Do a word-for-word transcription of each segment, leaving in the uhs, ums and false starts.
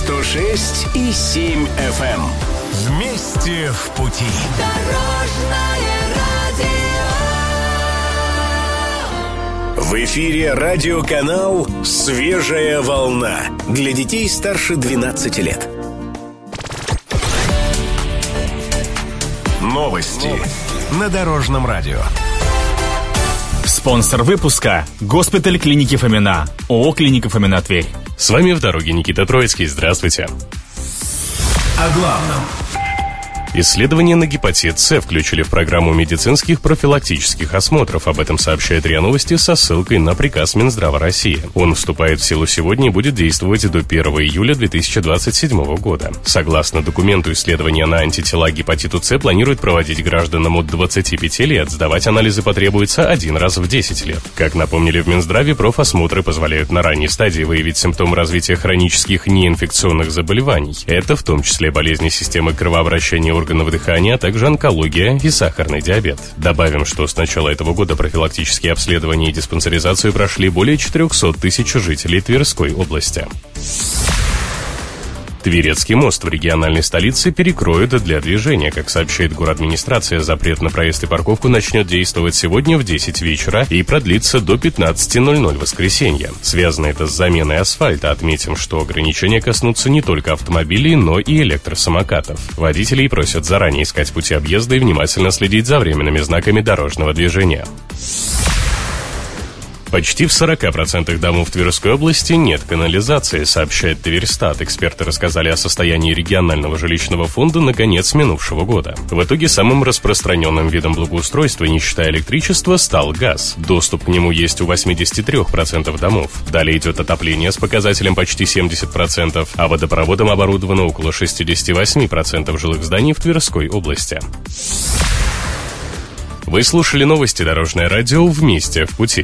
сто шесть и семь эф эм. Вместе в пути. В эфире радиоканал «Свежая волна» для детей старше двенадцати лет. Новости на Дорожном радио. Спонсор выпуска – госпиталь клиники Фомина. ООО «Клиника Фомина», Тверь. С вами в дороге Никита Троицкий. Здравствуйте. О главном. Исследования на гепатит С включили в программу медицинских профилактических осмотров. Об этом сообщает РИА Новости со ссылкой на приказ Минздрава России. Он вступает в силу сегодня и будет действовать до первого июля две тысячи двадцать седьмого года. Согласно документу, исследования на антитела к гепатиту С планируют проводить гражданам от двадцати пяти лет. Сдавать анализы потребуется один раз в десять лет. Как напомнили в Минздраве, профосмотры позволяют на ранней стадии выявить симптомы развития хронических неинфекционных заболеваний. Это в том числе болезни системы кровообращения органов дыхания, а также онкология и сахарный диабет. Добавим, что с начала этого года профилактические обследования и диспансеризацию прошли более четырехсот тысяч жителей Тверской области. Тверецкий мост в региональной столице перекроют для движения. Как сообщает городадминистрация, запрет на проезд и парковку начнет действовать сегодня в десять вечера и продлится до пятнадцати ноль-ноль воскресенья. Связано это с заменой асфальта. Отметим, что ограничения коснутся не только автомобилей, но и электросамокатов. Водителей просят заранее искать пути объезда и внимательно следить за временными знаками дорожного движения. Почти в сорока процентах домов Тверской области нет канализации, сообщает Тверстат. Эксперты рассказали о состоянии регионального жилищного фонда на конец минувшего года. В итоге самым распространенным видом благоустройства, не считая электричества, стал газ. Доступ к нему есть у восьмидесяти трёх процентов домов. Далее идет отопление с показателем почти семьдесят процентов, а водопроводом оборудовано около шестидесяти восьми процентов жилых зданий в Тверской области. Вы слушали новости Дорожное радио «Вместе в пути».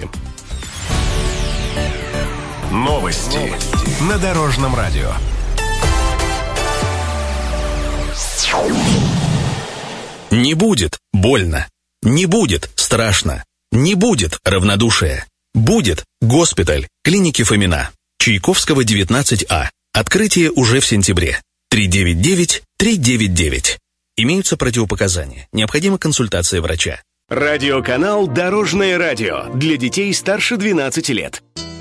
Новости на Дорожном радио. Не будет больно. Не будет страшно. Не будет равнодушия. Будет госпиталь клиники Фомина. Чайковского, девятнадцать А. Открытие уже в сентябре. три девять девять три девять девять. Имеются противопоказания. Необходима консультация врача. Радиоканал «Дорожное радио» для детей старше двенадцати лет.